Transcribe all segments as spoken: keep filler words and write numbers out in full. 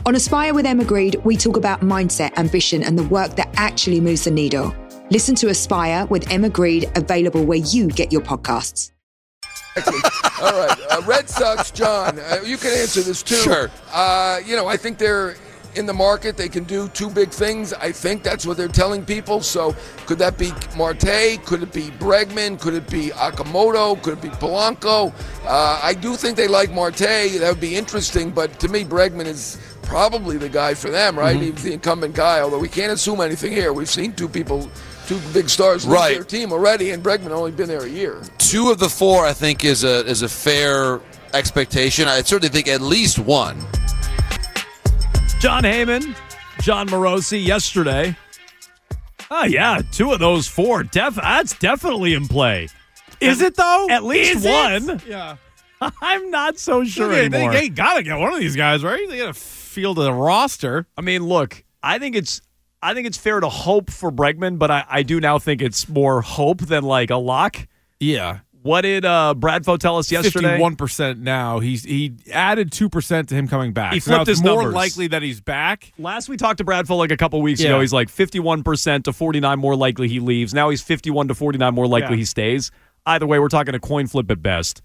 On Aspire with Emma Greed, we talk about mindset, ambition, and the work that actually moves the needle. Listen to Aspire with Emma Greed, available where you get your podcasts. All right, uh, Red Sox, John, uh, you can answer this too. Sure. Uh, you know, I think they're in the market. They can do two big things. I think that's what they're telling people. So could that be Marte? Could it be Bregman? Could it be Okamoto? Could it be Polanco? Uh, I do think they like Marte. That would be interesting. But to me, Bregman is probably the guy for them, right? Mm-hmm. He's the incumbent guy, although we can't assume anything here. We've seen two people, two big stars leave right. their team already, and Bregman only been there a year. Two of the four, I think, is a is a fair expectation. I certainly think at least one. John Heyman, John Morosi yesterday. Oh, yeah, two of those four. Def- that's definitely in play. Is it, though? At least Is one. It? Yeah. I'm not so sure they, anymore. They, they got to get one of these guys, right? They got to field a roster. I mean, look, I think it's I think it's fair to hope for Bregman, but I, I do now think it's more hope than like a lock. Yeah. What did uh, Bradfo tell us yesterday? fifty-one percent now. He's he added two percent to him coming back. He so now flipped it's his more numbers. likely that he's back. Last we talked to Bradfo like a couple weeks Yeah. ago, he's like fifty-one percent to forty-nine more likely he leaves. Now he's fifty-one to forty-nine more likely Yeah. he stays. Either way, we're talking a coin flip at best.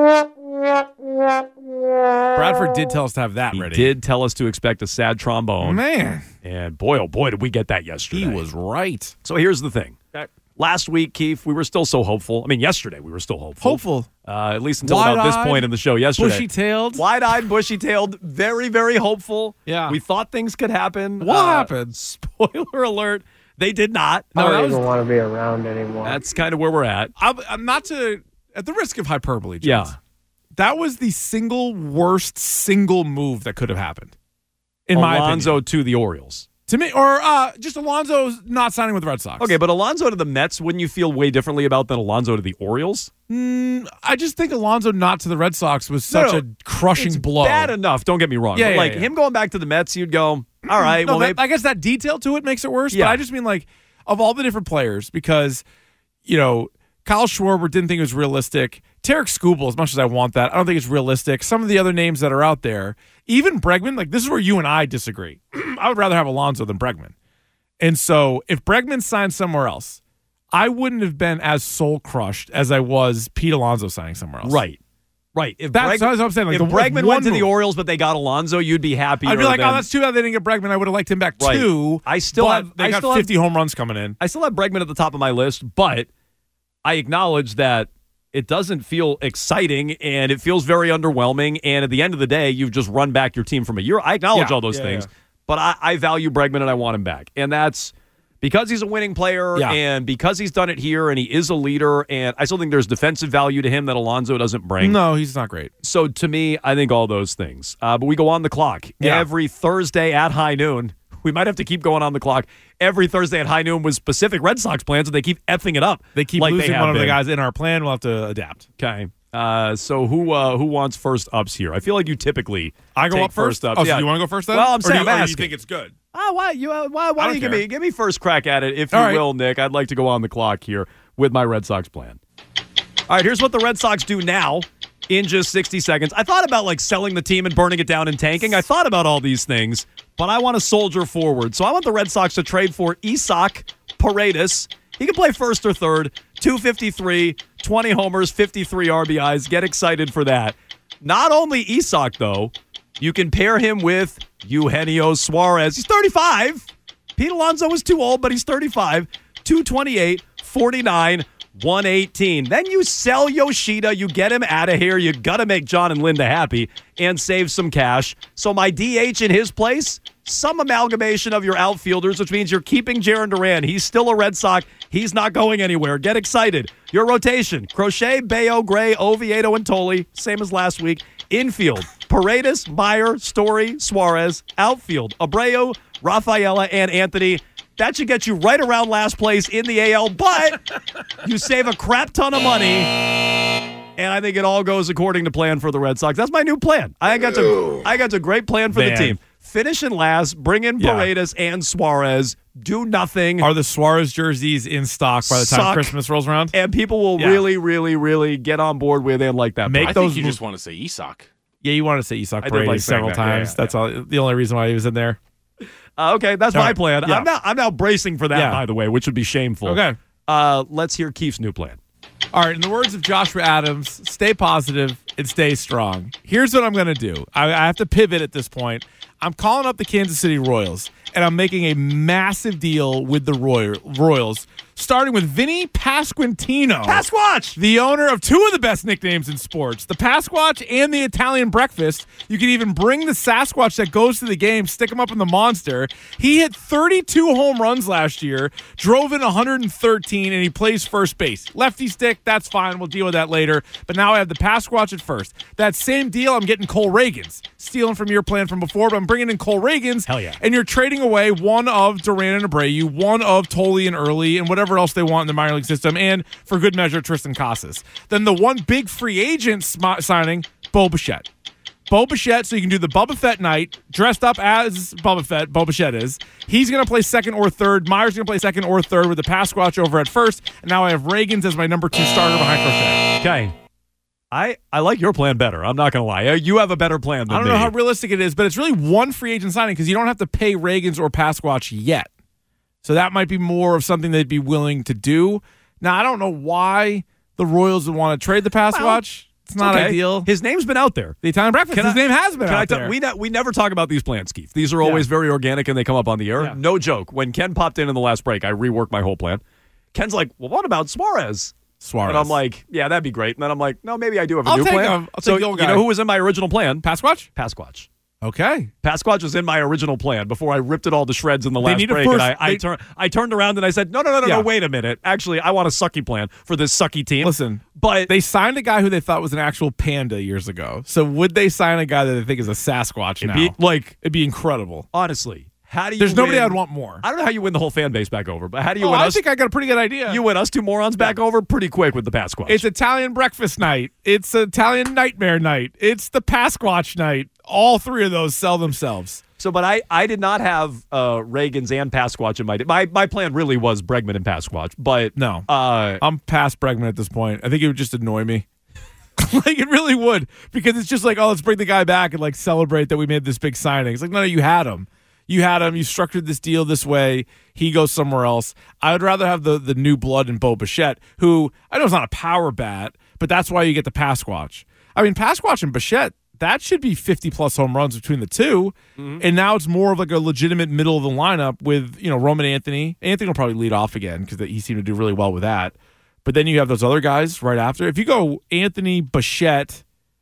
Bradford did tell us to have that He ready. did tell us to expect a sad trombone. Man. And boy, oh boy, did we get that yesterday. He was right. So here's the thing. Okay. Last week, Keith, we were still so hopeful. I mean, yesterday we were still hopeful. Hopeful. Uh, at least until about this Wide-eyed, point in the show yesterday. Bushy-tailed. Wide-eyed, bushy-tailed, very, very hopeful. Yeah. We thought things could happen. What Uh, happened? Spoiler alert, they did not. No, I that don't was, even want to be around anymore. That's kind of where we're at. I'm, I'm not to, at the risk of hyperbole, James, Yeah. that was the single worst single move that could have happened. In my Alonso opinion. to the Orioles. To me, or uh, just Alonso's not signing with the Red Sox. Okay, but Alonso to the Mets, wouldn't you feel way differently about than Alonso to the Orioles? Mm, I just think Alonso not to the Red Sox was No, such no, a crushing It's blow. bad enough, don't get me wrong. Yeah, but yeah, like yeah. him going back to the Mets, you'd go, all right, No, well, that- maybe. I guess that detail to it makes it worse. Yeah. But I just mean like of all the different players, because you know Kyle Schwarber didn't think it was realistic. Tarek Skubal, as much as I want that, I don't think it's realistic. Some of the other names that are out there, even Bregman, like this is where you and I disagree. I would rather have Alonso than Bregman. And so if Bregman signed somewhere else, I wouldn't have been as soul crushed as I was Pete Alonso signing somewhere else. Right. Right. If That's, that's what I'm saying. Like if the Bregman one went to move. the Orioles, but they got Alonso, you'd be happy. I'd be like, oh, that's too bad they didn't get Bregman. I would have liked him back Right. too. I still but have- they I got still have- fifty home runs coming in. I still have Bregman at the top of my list, but I acknowledge that it doesn't feel exciting and it feels very underwhelming. And at the end of the day, you've just run back your team from a year. I acknowledge Yeah, all those yeah, things, yeah. but I, I value Bregman and I want him back. And that's because he's a winning player Yeah. and because he's done it here and he is a leader. And I still think there's defensive value to him that Alonso doesn't bring. No, he's not great. So to me, I think all those things. Uh, but we go on the clock Yeah. every Thursday at high noon. We might have to keep going on the clock. Every Thursday at high noon with specific Red Sox plans, and they keep effing it up. They keep like losing have one of the been. guys in our plan. We'll have to adapt. Okay. Uh, so who uh, who wants first ups here? I feel like you typically I go take up first. ups. Oh, so Yeah. you want to go first then? Well, I'm Or saying do you, I'm or you asking. think it's good? Oh, why you uh, why, why I don't you don't give care. me give me first crack at it, if you All right. will, Nick? I'd like to go on the clock here with my Red Sox plan. All right, here's what the Red Sox do now in just sixty seconds. I thought about like selling the team and burning it down and tanking. I thought about all these things, but I want to soldier forward. So I want the Red Sox to trade for Isak Paredes. He can play first or third, two fifty-three, twenty homers, fifty-three R B Is. Get excited for that. Not only Isak, though, you can pair him with Eugenio Suarez. He's thirty-five. Pete Alonso is too old, but he's thirty-five. two twenty-eight, forty-nine, one eighteen. Then you sell Yoshida. You get him out of here. You got to make John and Linda happy and save some cash. So my D H in his place, some amalgamation of your outfielders, which means you're keeping Jarren Duran. He's still a Red Sox. He's not going anywhere. Get excited. Your rotation, Crochet, Bayo, Gray, Oviedo, and Tolley. Same as last week. Infield, Paredes, Meyer, Story, Suarez. Outfield, Abreu, Rafaela, and Anthony. That should get you right around last place in the A L, but you save a crap ton of money, and I think it all goes according to plan for the Red Sox. That's my new plan. I got a, I got a great plan for Man. the team. Finish in last, bring in Yeah. Paredes and Suarez, do nothing, Are the Suarez jerseys in stock by the time Suck. Christmas rolls around? and people will Yeah. really, really, really get on board with and like that. Make I plan. those think you moves. just want to say Isak. Yeah, you wanted to say you suck I did Brady like saying several that. Yeah, times. yeah, That's yeah. all. The only reason why he was in there. Uh, okay, that's All my right. plan. Yeah. I'm now I'm now bracing for that, Yeah. by the way, which would be shameful. Okay. Uh, let's hear Keith's new plan. All right, in the words of Joshua Adams, stay positive and stay strong. Here's what I'm going to do. I, I have to pivot at this point. I'm calling up the Kansas City Royals, and I'm making a massive deal with the Roy- Royals, starting with Vinny Pasquantino. Pasquatch! The owner of two of the best nicknames in sports, the Pasquatch and the Italian Breakfast. You can even bring the Sasquatch that goes to the game, stick him up in the monster. He hit thirty-two home runs last year, drove in one hundred thirteen, and he plays first base. Lefty stick, that's fine. We'll deal with that later. But now I have the Pasquatch at first. That same deal, I'm getting Cole Reagans. Stealing from your plan from before, but I'm bringing in Cole Reagans. Hell yeah. And you're trading away one of Duran and Abreu, one of Tolley and Early, and whatever else they want in the minor league system, and for good measure, Tristan Casas. Then the one big free agent sm- signing, Bo Bichette. Bo Bichette, so you can do the Boba Fett night, dressed up as Boba Fett, Bo Bichette is. He's going to play second or third. Myers going to play second or third with the Pasquatch over at first, and now I have Reagans as my number two starter behind Crochet. Okay. I, I like your plan better. I'm not going to lie. You have a better plan than I don't me. know how realistic it is, but it's really one free agent signing because you don't have to pay Reagans or Pasquatch yet. So that might be more of something they'd be willing to do. Now, I don't know why the Royals would want to trade the Pasquatch. Well, it's not okay. ideal. His name's been out there. The Italian Breakfast, Can his I- name has been Can out I tell- there. we, ne- we never talk about these plans, Keith. These are always very organic and they come up on the air. Yeah. No joke. When Ken popped in in the last break, I reworked my whole plan. Ken's like, well, what about Suarez? Suarez. And I'm like, yeah, that'd be great. And then I'm like, no, maybe I do have a I'll new take plan. him. I'll so take the old you guy. know who was in my original plan? Pasquatch? Pasquatch. Okay. Pasquatch was in my original plan before I ripped it all to shreds in the last need a break. first- and I, I, they- tur- I turned around and I said, no, no, no, no, Yeah. no, wait a minute. Actually, I want a sucky plan for this sucky team. Listen, but they signed a guy who they thought was an actual panda years ago. So would they sign a guy that they think is a Sasquatch now? be, like, It'd be incredible. honestly, how do you There's nobody win- I'd want more. I don't know how you win the whole fan base back over, but how do you Oh, win I us? think I got a pretty good idea. You win us two morons back over pretty quick with the Pasquatch. It's Italian breakfast night. It's Italian nightmare night. It's the Pasquatch night. All three of those sell themselves. so, but I, I did not have uh, Reagans and Pasquatch in my my my plan. Really was Bregman and Pasquatch, but No. uh, I'm past Bregman at this point. I think it would just annoy me. Like, it really would. Because it's just like, oh, let's bring the guy back and, like, celebrate that we made this big signing. It's like, no, no, you had him. You had him. You structured this deal this way. He goes somewhere else. I would rather have the the new blood in Bo Bichette, who I know is not a power bat, but that's why you get the Pasquatch. I mean, Pasquatch and Bichette, that should be fifty-plus home runs between the two. Mm-hmm. And now it's more of like a legitimate middle of the lineup with, you know, Roman Anthony. Anthony will probably lead off again because he seemed to do really well with that. But then you have those other guys right after. If you go Anthony, Bichette,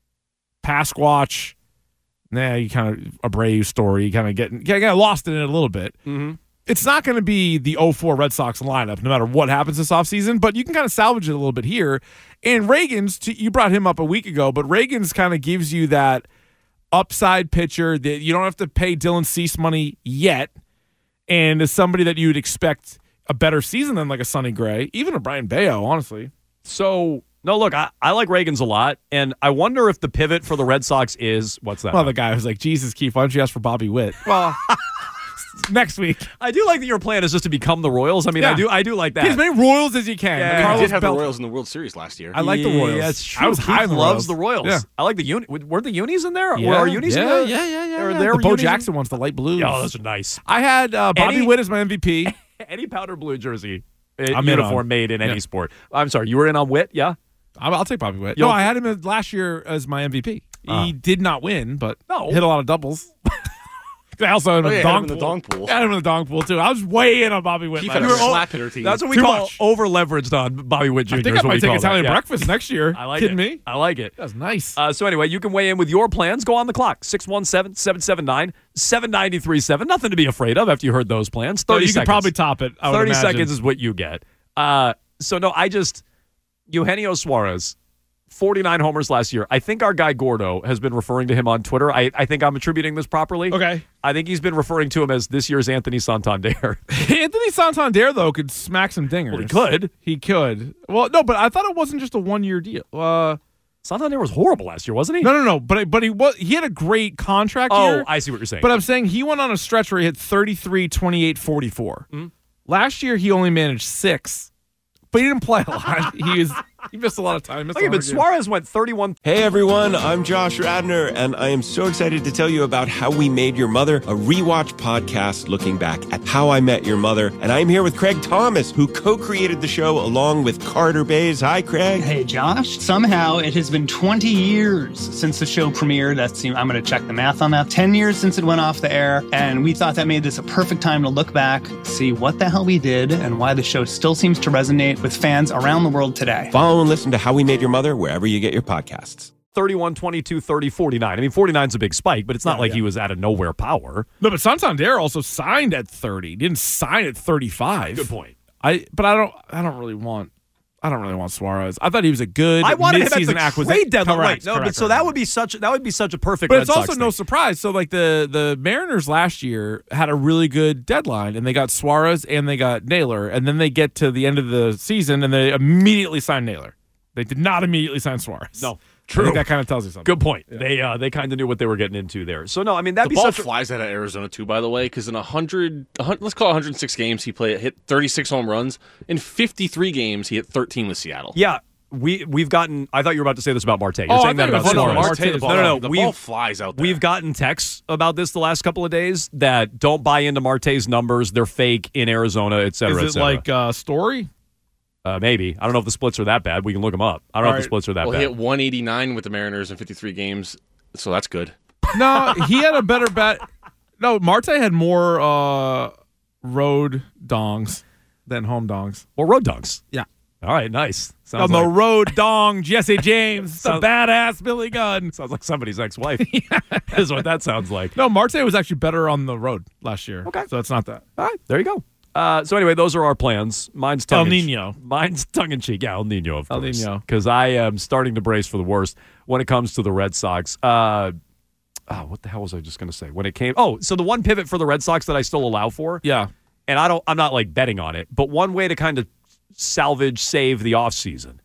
Pasquatch, nah, you kind of Abreu story, you kind of get kind of lost in it a little bit. mm-hmm. It's not going to be the oh four Red Sox lineup no matter what happens this offseason, but you can kind of salvage it a little bit here. And Reagans, to, you brought him up a week ago, but Reagans kind of gives you that upside pitcher that you don't have to pay Dylan Cease money yet, and is somebody that you'd expect a better season than like a Sonny Gray, even a Brian Bayo, honestly. So, no, look, I, I like Reagans a lot, and I wonder if the pivot for the Red Sox is, what's that? Well, the guy was like, Jesus, Keith, why don't you ask for Bobby Witt? Well, next week. I do like that your plan is just to become the Royals. I mean, I Yeah. do I do like that. Get as many Royals as you can. Yeah. The You You Carlos did have Belt- the Royals in the World Series last year. I like the Royals. Yeah, that's true. I was Keith high on the loves Royals. the Royals. Yeah. I like the uni. Weren't the unis in there? Yeah. Or are unis yeah, in there? yeah, yeah, yeah, Are yeah. there The Bo unis in- Jackson ones, the light blues. Oh, those are nice. I had uh, Bobby Any- Witt as my M V P. Any powder blue jersey, uh, I'm in uniform on. made in any Yeah. sport. I'm sorry, you were in on Witt, yeah? I'll, I'll take Bobby Witt. You'll- No, I had him as- last year as my M V P. Uh. He did not win, but No. hit a lot of doubles. I also had him Oh, in yeah, the had dong him in the pool. dong pool. I had him in the dong pool, too. I was way in on Bobby Witt. Keith last had a year. slap hitter team. That's what we Too call much. over leveraged on Bobby Witt Junior I think is I what might we take call Italian that. Yeah. breakfast next year. I like Kidding it. me? I like it. That's nice. Uh, so anyway, you can weigh in with your plans. Go on the clock. six one seven, seven seven nine, seven nine three seven. Nothing to be afraid of after you heard those plans. So thirty you seconds. could probably top it. I would thirty imagine. seconds is what you get. Uh, so, no, I just – Eugenio Suarez, forty-nine homers last year. I think our guy Gordo has been referring to him on Twitter. I, I think I'm attributing this properly. Okay. I think he's been referring to him as this year's Anthony Santander. Anthony Santander, though, could smack some dingers. Well, he could. He could. Well, no, but I thought it wasn't just a one-year deal. Uh, Santander was horrible last year, wasn't he? no, no, no. But but he was he had a great contract Oh, year. I see what you're saying. But I'm saying he went on a stretch where he hit thirty-three, twenty-eight, forty-four. Mm-hmm. Last year, he only managed six, but he didn't play a lot. he was He missed a lot of time. Look, but Suarez went thirty-one. Hey everyone, I'm Josh Radner, and I am so excited to tell you about How We Made Your Mother, a rewatch podcast looking back at How I Met Your Mother. And I'm here with Craig Thomas, who co-created the show along with Carter Bays. Hi, Craig. Hey, Josh. Somehow it has been twenty years since the show premiered. That's, I'm going to check the math on that. ten years since it went off the air, and we thought that made this a perfect time to look back, see what the hell we did, and why the show still seems to resonate with fans around the world today. Follow and listen to How We Made Your Mother wherever you get your podcasts. thirty-one, twenty-two, thirty, forty-nine. I mean, forty-nine is a big spike, but it's not Yeah, like yeah. he was out of nowhere power. No, but Santander also signed at thirty. He didn't sign at thirty-five. Good point. I but I don't I don't really want I don't really want Suarez. I thought he was a good I wanted him at mid-season the acquisition. trade deadline. Correct, Right. No, correct, but so correct. that would be such that would be such a perfect. But Red it's also Sox no thing. surprise. So like the the Mariners last year had a really good deadline, and they got Suarez and they got Naylor, and then they get to the end of the season and they immediately sign Naylor. They did not immediately sign Suarez. No. I True. think that kind of tells you something. Good point. They uh, they kind of knew what they were getting into there. So no, I mean that'd The be ball such. A, flies out of Arizona too, by the way, because in one hundred, one hundred, let's call it one hundred six games, he played hit thirty-six home runs. In fifty-three games, he hit thirteen with Seattle. yeah, we we've gotten. I thought you were about to say this about Marte. You're Oh, I saying that thought about you were- Suarez. no, Marte, the ball, no, no, no. The We've- ball flies out there. We've gotten texts about this the last couple of days that don't buy into Marte's numbers. They're fake in Arizona, et cetera, et Is it cetera. like uh, Story? Uh, maybe. I don't know if the splits are that bad. We can look them up. I don't know All if the right. splits are that well, bad. he hit one eighty-nine with the Mariners in fifty-three games, so that's good. No, he had a better bat. No, Marte had more uh, road dongs than home dongs. Or road dogs. Yeah. All right, nice. Sounds On the like, road dong, Jesse James, the Sounds- badass Billy Gunn. sounds like somebody's ex-wife. Is what that sounds like. No, Marte was actually better on the road last year. Okay. So it's not that. All right, there you go. Uh, so anyway, those are our plans. Mine's tongue El in- Nino. Mine's tongue in cheek. Yeah, El Nino, of El course. Nino. Because I am starting to brace for the worst when it comes to the Red Sox. Uh, oh, what the hell was I just going to say? When it came, oh, so the one pivot for the Red Sox that I still allow for, Yeah. and I don't, I'm not like betting on it, but one way to kind of salvage, save the offseason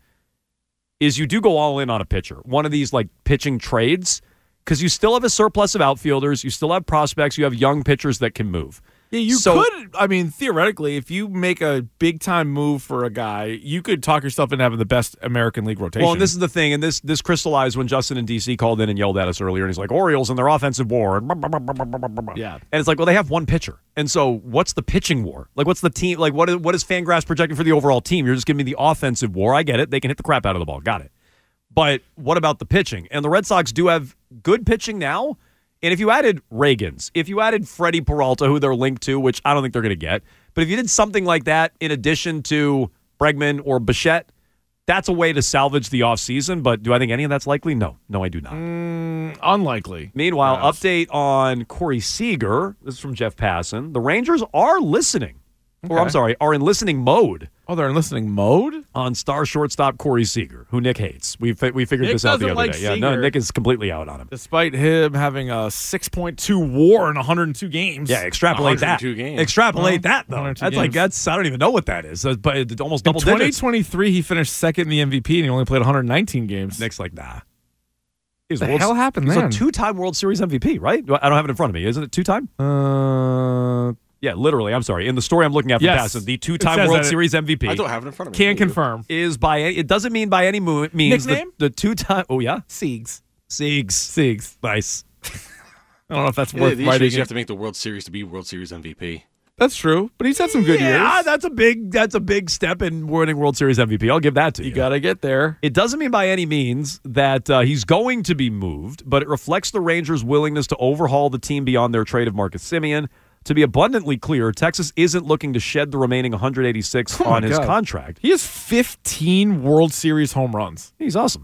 is you do go all in on a pitcher. One of these like pitching trades, because you still have a surplus of outfielders, you still have prospects, you have young pitchers that can move. Yeah, you So- could. I mean, theoretically, if you make a big time move for a guy, you could talk yourself into having the best American League rotation. Well, and this is the thing, and this this crystallized when Justin in D C called in and yelled at us earlier, and he's like, Orioles and their offensive war. And Yeah. And it's like, well, they have one pitcher. And so what's the pitching war? Like, what's the team? Like, what is, what is Fangraphs projecting for the overall team? You're just giving me the offensive war. I get it. They can hit the crap out of the ball. Got it. But what about the pitching? And the Red Sox do have good pitching now. And if you added Reagans, if you added Freddie Peralta, who they're linked to, which I don't think they're going to get, but if you did something like that in addition to Bregman or Bichette, that's a way to salvage the offseason. But do I think any of that's likely? No. No, I do not. Mm, unlikely. Meanwhile, Yes. update on Corey Seager. This is from Jeff Passan. The Rangers are listening. Or I'm Okay. sorry, are in listening mode Oh, they're in listening mode? on star shortstop Corey Seager, who Nick hates. We fi- we figured Nick this out the doesn't other like day. Yeah, no, Seager. Nick is completely out on him. Despite him having a six point two WAR in one hundred two games. Yeah, extrapolate that. one hundred two games. Extrapolate Huh? that though. one hundred two That's like games. that's I don't even know what that is. Uh, But it's almost In double twenty digits. twenty-three, he finished second in the M V P, and he only played one hundred nineteen games. Nick's like nah. He's the World- hell happened He's then? a two-time World Series M V P, right? I don't have it in front of me. Isn't it two-time? Uh, Yeah, literally. I'm sorry. In the story I'm looking at from Yes. Passan, the It two-time says World that it- Series M V P I don't have it in front of me. can Thank you. confirm. is by any, it doesn't mean by any mo- means the, Nickname? the two-time. Oh yeah, Siegs. Siegs. Siegs. Nice. I don't know if that's Yeah, worth the issue writing. is you have to make the World Series to be World Series M V P. That's true, but he's had some good yeah, years. that's a big that's a big step in winning World Series M V P. I'll give that to you. You got to get there. It doesn't mean by any means that uh, he's going to be moved, but it reflects the Rangers' willingness to overhaul the team beyond their trade of Marcus Semien. To be abundantly clear, Texas isn't looking to shed the remaining one hundred eighty-six Oh my on his God. contract. He has fifteen World Series home runs. He's awesome.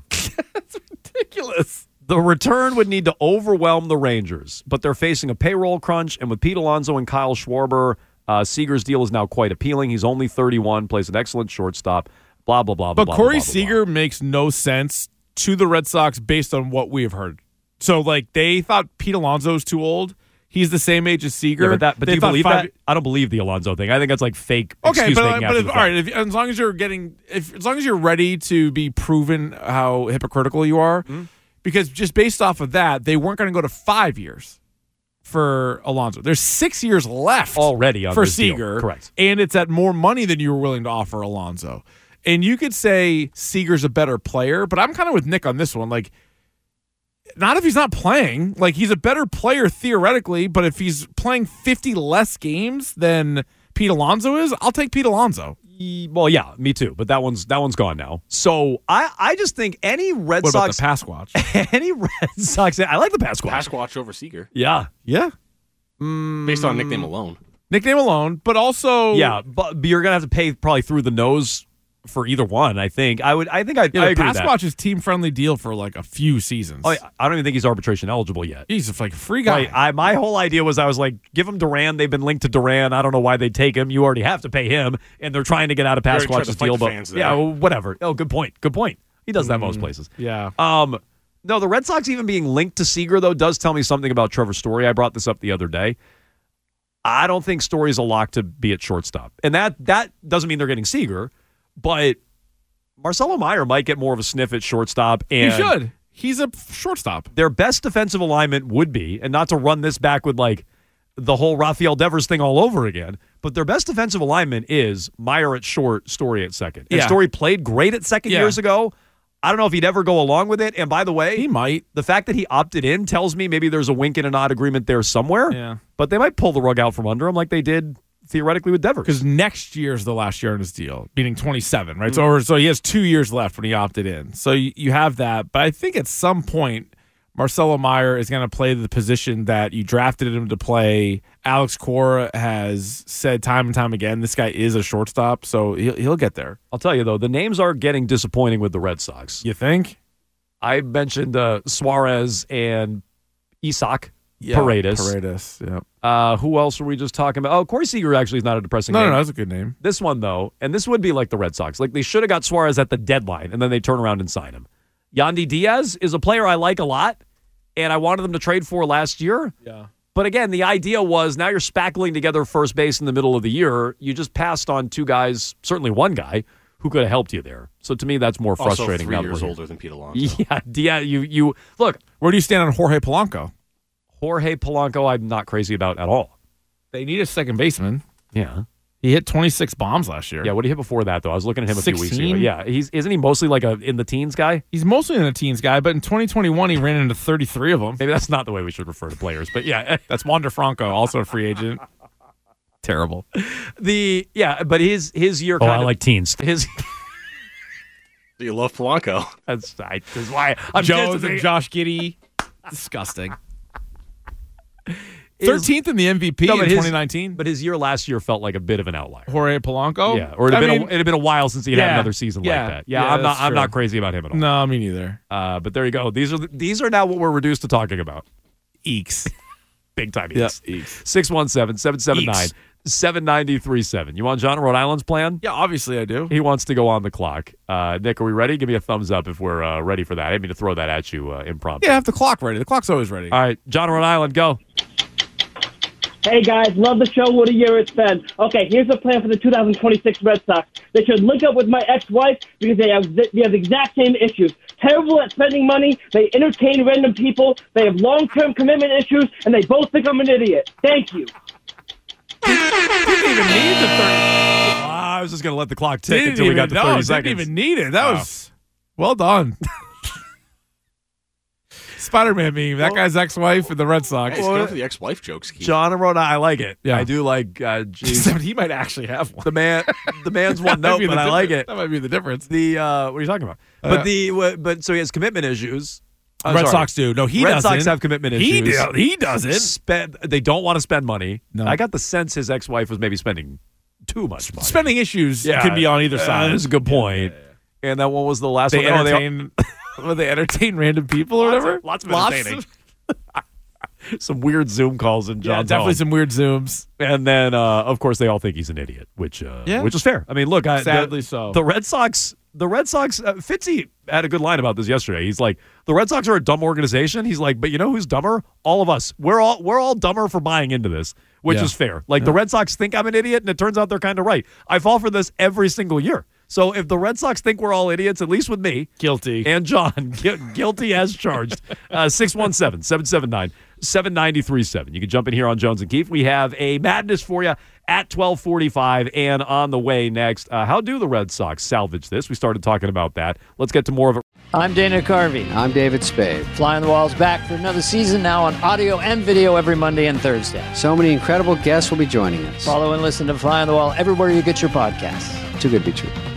Ridiculous. The return would need to overwhelm the Rangers, but they're facing a payroll crunch, and with Pete Alonso and Kyle Schwarber, uh, Seager's deal is now quite appealing. He's only thirty-one, plays an excellent shortstop, blah, blah, blah, But blah, Corey blah, blah, blah, Seager blah. makes no sense to the Red Sox based on what we have heard. So, like, they thought Pete Alonso's too old. He's the same age as Seager. Yeah, but that, but They do you thought believe five- that? I don't believe the Alonso thing. I think that's like fake Okay, excuse but, making but after if, the all right, fact. if, as long as you're getting, if as long as you're ready to be proven how hypocritical you are, Mm-hmm. because just based off of that, they weren't going to go to five years for Alonso. There's six years left Already on for this deal. Seager, Correct. and it's at more money than you were willing to offer Alonso. And you could say Seager's a better player, but I'm kind of with Nick on this one. Like, not if he's not playing. Like, he's a better player theoretically, but if he's playing fifty less games than Pete Alonso is, I'll take Pete Alonso. Well, yeah, me too. But that one's that one's gone now. So I, I just think any Red What Sox, about the Pasquatch? any Red Sox, I like the Pasquatch. Pasquatch over Seager, Yeah, Yeah. based on nickname alone. Nickname alone, but also yeah, but, but you're gonna have to pay probably through the nose for either one. I think I would. I think I. yeah, I the agree with that. Pasquatch is team friendly deal for like a few seasons. Oh, I don't even think he's arbitration eligible yet. He's like a free guy. Right. I, my whole idea was I was like, give him Duran. They've been linked to Duran. I don't know why they take him. You already have to pay him, and they're trying to get out of already tried to Pasquatch's fight deal. the But fans there. yeah, well, whatever. Oh, good point. Good point. He does that most places. Yeah. Um, no, the Red Sox even being linked to Seager though does tell me something about Trevor Story. I brought this up the other day. I don't think Story's a lock to be at shortstop, and that that doesn't mean they're getting Seager, but Marcelo Meyer might get more of a sniff at shortstop. And he should. He's a shortstop. their best defensive alignment would be, and not to run this back with like the whole Rafael Devers thing all over again, but their best defensive alignment is Meyer at short, Story at second. And Yeah. Story played great at second Yeah. years ago. I don't know if he'd ever go along with it. And by the way, He might. the fact that he opted in tells me maybe there's a wink and a nod agreement there somewhere. Yeah. But they might pull the rug out from under him like they did theoretically with Devers. Because next year's the last year in his deal, meaning twenty-seven, right? So, so he has two years left when he opted in. So you, you have that. But I think at some point, Marcelo Meyer is going to play the position that you drafted him to play. Alex Cora has said time and time again, this guy is a shortstop, so he'll, he'll get there. I'll tell you, though, the names are getting disappointing with the Red Sox. You think? I mentioned uh, Suarez and Isak Paredes. Paredes, yeah. Uh, who else were we just talking about? Oh, Corey Seager actually is not a depressing No, name. no, no, that's a good name. This one, though, and this would be like the Red Sox. Like, they should have got Suarez at the deadline, and then they turn around and sign him. Yandy Diaz is a player I like a lot, and I wanted them to trade for last year. Yeah. But again, the idea was now you're spackling together first base in the middle of the year. You just passed on two guys, certainly one guy, who could have helped you there. So to me, that's more Also frustrating. three now that years we're here. older than Pete Alonso. Yeah, yeah. You, you look, Where do you stand on Jorge Polanco? Jorge Polanco, I'm not crazy about at all. They need a second baseman. Yeah. He hit twenty-six bombs last year. Yeah, what did he hit before that, though? I was looking at him a few weeks ago. sixteen? Yeah, he's isn't he mostly like a in the teens guy? He's mostly in the teens guy, but in twenty twenty-one, he ran into thirty-three of them. Maybe that's not the way we should refer to players, but yeah. That's Wander Franco, also a free agent. Terrible. The yeah, but his his year Oh, kind I of like teens. His You love Polanco. that's I, that's why I'm Jones just and Josh Giddey. Disgusting. His- thirteenth in the M V P No, in but his- twenty nineteen. But his year last year felt like a bit of an outlier. Jorge Polanco? Yeah, or it had I been mean, a, it had been a while since he had yeah, another season yeah, like that. Yeah, yeah, I'm not that's I'm true. not crazy about him at all. No, me neither. Uh, but there you go. These are the, these are now what we're reduced to talking about. Eeks. Big time Yeah, eeks. eeks. six one seven, seven seven nine, seven nine zero three seven. You want John in Rhode Island's plan? Yeah, obviously I do. He wants to go on the clock. Uh, Nick, are we ready? Give me a thumbs up if we're uh, ready for that. I didn't mean to throw that at you uh, impromptu. Yeah, have the clock ready. The clock's always ready. All right, John in Rhode Island, go. Hey guys, love the show. What a year it's been. Okay, here's the plan for the two thousand twenty-six Red Sox. They should link up with my ex-wife because they have they have the exact same issues. Terrible at spending money. They entertain random people. They have long-term commitment issues, and they both think I'm an idiot. Thank you. Didn't even need the thirty. I was just going to let the clock tick Didn't until we even, got to no, thirty didn't seconds. even need it. That Wow. was well done. Spider-Man meme. That guy's ex-wife and the Red Sox. Hey, he's going for the ex-wife jokes. Keith. John in Rhode Island, I like it. Yeah. I do like, uh, geez, Except he might actually have one. the man, the man's one That might note, be but the I like difference. it. That might be the difference. The uh, what are you talking about? Uh, but the w- but so he has commitment issues. Uh, Red sorry. Sox do. No, he Red doesn't. Sox have commitment issues. He, do, he doesn't. Spend, they don't want to spend money. No. I got the sense his ex-wife was maybe spending too much money. Spending issues Yeah. can be on either Uh, side. that's a good point. And that one was the last They one. Oh, they all- entertain, well, they entertain random people or Lots of- whatever. lots of entertaining. some weird Zoom calls in Yeah, John's definitely home. some weird zooms. And then, uh, of course, they all think he's an idiot, which uh, Yeah. which is fair. I mean, look, I, Sadly the, so. The Red Sox, the Red Sox, uh, Fitzy had a good line about this yesterday. He's like, the Red Sox are a dumb organization. He's like, but you know who's dumber? All of us. We're all we're all dumber for buying into this, which Yeah. is fair. Like the Red Sox think I'm an idiot, and it turns out they're kind of right. I fall for this every single year. So if the Red Sox think we're all idiots, at least with me, Guilty. and John, gu- guilty as charged. Uh, six one seven, seven seven nine, seven nine three seven. You can jump in here on Jones and Keefe. We have a madness for you at twelve forty-five and on the way next. Uh, how do the Red Sox salvage this? We started talking about that. Let's get to more of it. I'm Dana Carvey. I'm David Spade. Fly on the Wall's back for another season, now on audio and video every Monday and Thursday. So many incredible guests will be joining us. Follow and listen to Fly on the Wall everywhere you get your podcasts. Too good to be true.